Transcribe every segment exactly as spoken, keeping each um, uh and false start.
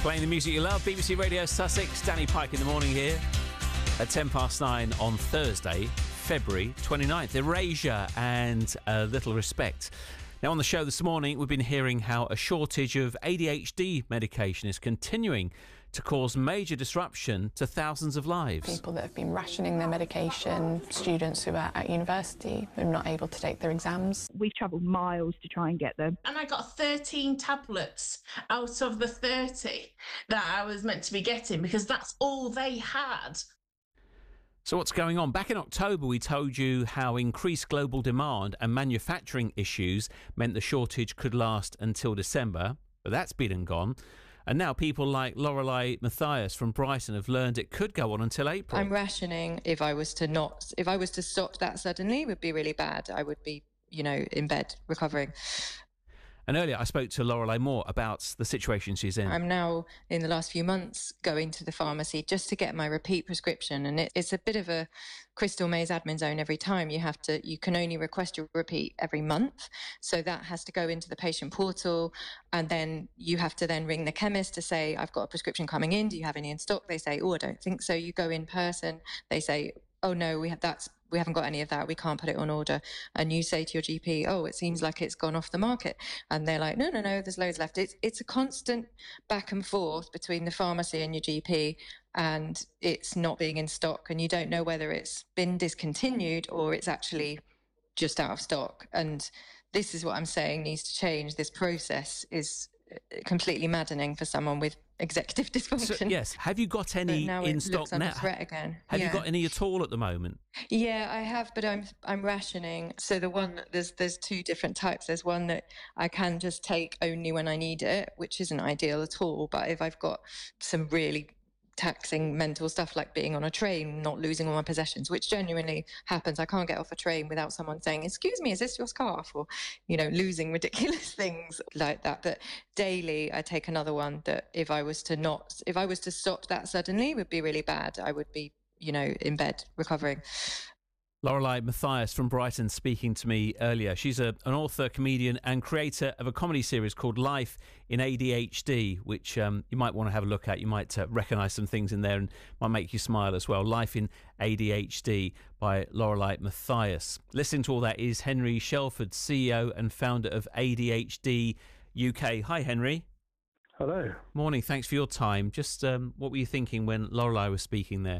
Playing the music you love, B B C Radio Sussex, Danny Pike in the morning here at ten past nine on Thursday, February twenty-ninth. Erasure and a little respect. Now on the show this morning, we've been hearing how a shortage of A D H D medication is continuing to cause major disruption to thousands of lives. People that have been rationing their medication, students who are at university who are not able to take their exams. We've travelled miles to try and get them. And I got thirteen tablets out of the thirty that I was meant to be getting because that's all they had. So what's going on? Back in October, we told you how increased global demand and manufacturing issues meant the shortage could last until December, but that's been and gone. And now people like Lorelei Matthias from Brighton have learned it could go on until April. I'm rationing. If I was to not, if I was to stop that suddenly, it would be really bad. I would be, you know, in bed recovering. And earlier I spoke to Lorelei Moore about the situation she's in. I'm now, in the last few months, going to the pharmacy just to get my repeat prescription. And it, it's a bit of a crystal maze admin zone every time. You have to, you can only request your repeat every month. So that has to go into the patient portal. And then you have to then ring the chemist to say, I've got a prescription coming in. Do you have any in stock? They say, oh, I don't think so. You go in person. They say, oh no, we have that's we haven't got any of that. We can't put it on order. And you say to your G P, oh, it seems like it's gone off the market. And they're like, no, no, no, there's loads left. It's it's a constant back and forth between the pharmacy and your G P, and it's not being in stock. And you don't know whether it's been discontinued or it's actually just out of stock. And this is what I'm saying needs to change. This process is completely maddening for someone with executive dysfunction. So, yes. Have you got any now in it stock looks under now? threat again. Have Yeah. you got any at all at the moment? Yeah, I have, but I'm I'm rationing. So the one there's there's two different types. There's one that I can just take only when I need it, which isn't ideal at all. But if I've got some really taxing mental stuff like being on a train, not losing all my possessions, which genuinely happens. I can't get off a train without someone saying, excuse me, is this your scarf? Or, you know, losing ridiculous things like that. But daily I take another one that if I was to not, if I was to stop that suddenly, would be really bad. I would be, you know, in bed recovering. Lorelei Matthias from Brighton speaking to me earlier. She's a, an author, comedian and creator of a comedy series called Life in A D H D, which um, you might want to have a look at. You might uh, recognise some things in there and might make you smile as well. Life in A D H D by Lorelei Matthias. Listening to all that is Henry Shelford, C E O and founder of A D H D U K. Hi, Henry. Hello. Morning. Thanks for your time. Just um, what were you thinking when Lorelei was speaking there?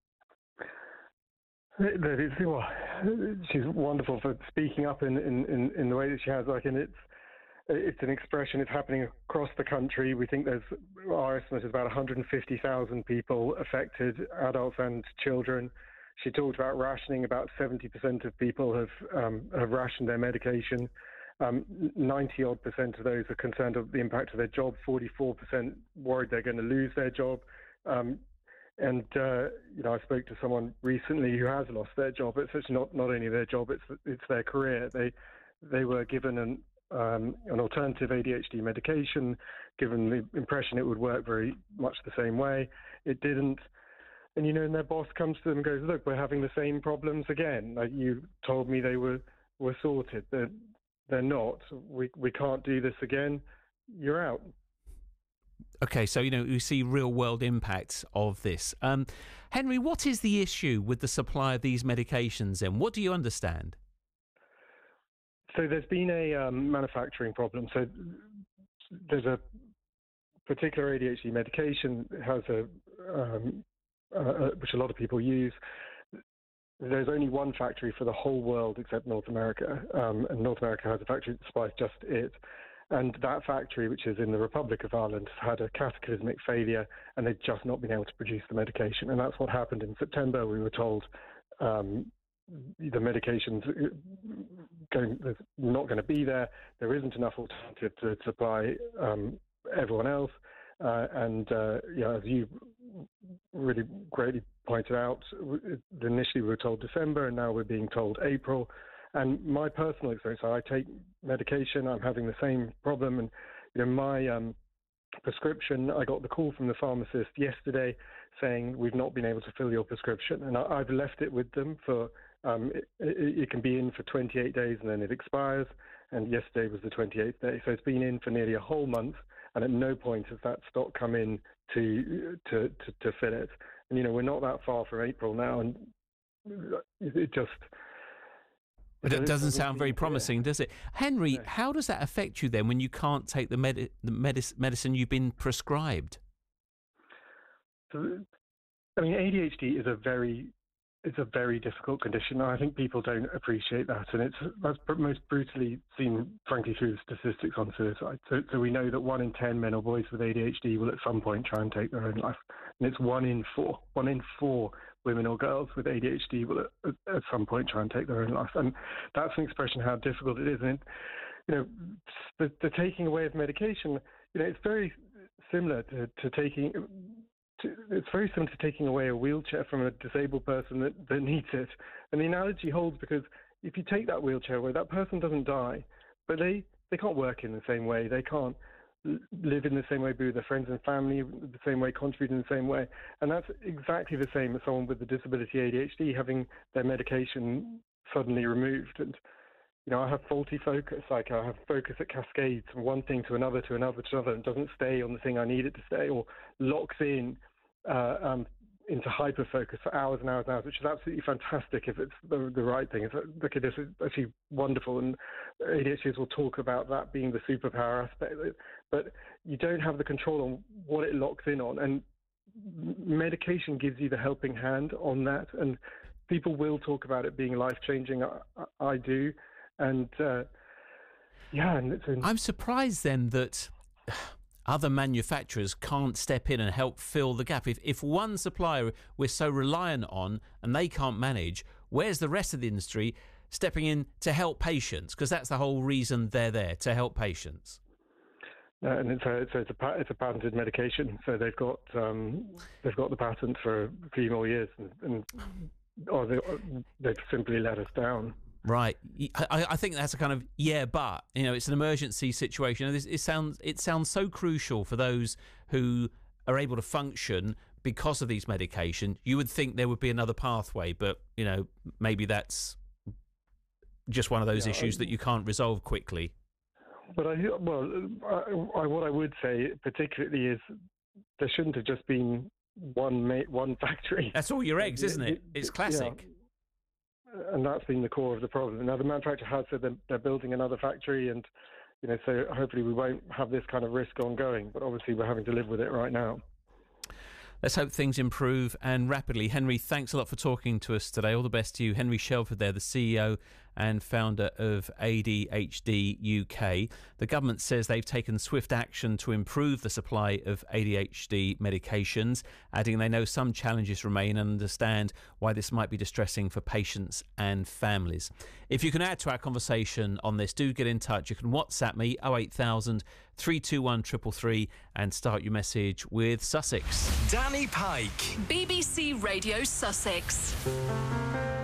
That it's, well, she's wonderful for speaking up in, in, in the way that she has. Like, and it's it's an expression. It's happening across the country. We think there's our estimate is about one hundred fifty thousand people affected, adults and children. She talked about rationing. About seventy percent of people have um, have rationed their medication. Um, ninety odd percent of those are concerned of the impact of their job. forty-four percent worried they're going to lose their job. Um, And, uh, you know, I spoke to someone recently who has lost their job. It's actually not, not only their job, it's it's their career. They they were given an um, an alternative A D H D medication, given the impression it would work very much the same way. It didn't. And, you know, and their boss comes to them and goes, look, we're having the same problems again. Like, you told me they were, were sorted. They're, they're not. We, we can't do this again. You're out. Okay, so, you know, you see real-world impacts of this. Um, Henry, what is the issue with the supply of these medications then? What do you understand? So there's been a um, manufacturing problem. So there's a particular A D H D medication that has a, um, uh, which a lot of people use. There's only one factory for the whole world except North America, um, and North America has a factory that supplies just it. And that factory, which is in the Republic of Ireland, had a cataclysmic failure, and they've just not been able to produce the medication. And that's what happened in September. We were told um, the medication's going, not going to be there. There isn't enough alternative to supply um, everyone else. Uh, and uh, yeah, as you really greatly pointed out, initially we were told December, and now we're being told April. And my personal experience, I take medication, I'm having the same problem. And, you know, my um, prescription, I got the call from the pharmacist yesterday saying we've not been able to fill your prescription. And I, I've left it with them for, um, it, it, it can be in for twenty-eight days and then it expires. And yesterday was the twenty-eighth day. So it's been in for nearly a whole month and at no point has that stock come in to to to, to fill it. And you know, we're not that far from April now, and it just. But it doesn't sound very promising, does it? Henry, how does that affect you then when you can't take the, medi- the medic- medicine you've been prescribed? So, I mean, A D H D is a very, it's a very difficult condition. I think people don't appreciate that, and it's that's most brutally seen, frankly, through the statistics on suicide. So, so we know that one in ten men or boys with A D H D will at some point try and take their own life, and it's one in four, one in four women or girls with A D H D will at, at some point try and take their own life, and that's an expression of how difficult it is. And you know, the, the taking away of medication, you know, it's very similar to, to taking. It's very similar to taking away a wheelchair from a disabled person that, that needs it. And the analogy holds because if you take that wheelchair away, that person doesn't die, but they, they can't work in the same way. They can't live in the same way, be with their friends and family the same way, contribute in the same way. And that's exactly the same as someone with the disability A D H D having their medication suddenly removed. And you know, I have faulty focus, like I have focus that cascades from one thing to another, to another, to another, and doesn't stay on the thing I need it to stay, or locks in uh, um, into hyper-focus for hours and hours and hours, which is absolutely fantastic if it's the, the right thing. It's, look at this, it's actually wonderful, and A D H Ds will talk about that being the superpower aspect of it, but you don't have the control on what it locks in on, and medication gives you the helping hand on that, and people will talk about it being life-changing. I, I, I do. And uh, yeah, and it's an... I'm surprised then that other manufacturers can't step in and help fill the gap. If if one supplier we're so reliant on and they can't manage, where's the rest of the industry stepping in to help patients? Because that's the whole reason they're there, to help patients. Uh, and it's a, so it's a it's a patented medication, so they've got um, they've got the patent for a few more years, and, and or they, they've simply let us down. Right, I, I think that's a kind of yeah, but you know, it's an emergency situation. It, it sounds it sounds so crucial for those who are able to function because of these medications. You would think there would be another pathway, but you know, maybe that's just one of those yeah, issues I, that you can't resolve quickly. But I well, I, I, what I would say particularly is there shouldn't have just been one ma- one factory. That's all your eggs, isn't it? It's classic. Yeah. And that's been the core of the problem. Now, the manufacturer has said they're, they're building another factory, and you know, so hopefully we won't have this kind of risk ongoing. But obviously, we're having to live with it right now. Let's hope things improve and rapidly. Henry, thanks a lot for talking to us today. All the best to you. Henry Shelford there, the C E O and founder of A D H D U K. The government says they've taken swift action to improve the supply of A D H D medications, adding they know some challenges remain and understand why this might be distressing for patients and families. If you can add to our conversation on this, do get in touch. You can WhatsApp me oh eight thousand, three two one, three three three and start your message with Sussex. Danny Pike. B B C Radio Sussex.